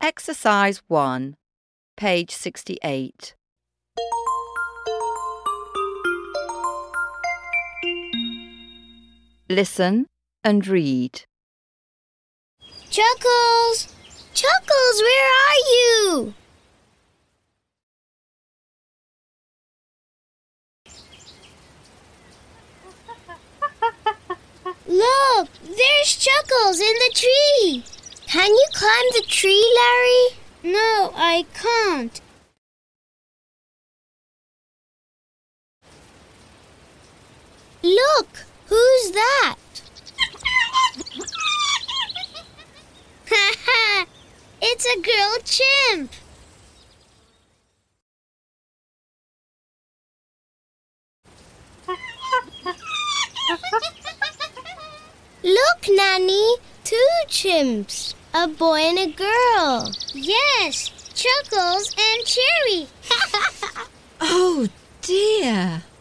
Exercise 1, page 68. Listen and read. Chuckles! Chuckles, where are you? Look, there's Chuckles in the tree. Can you climb the tree, Larry? No, I can't. Look, who's that? It's a girl chimp. Look, Nanny, 2 chimps, a boy and a girl. Yes, Chuckles and Cherry. Oh dear!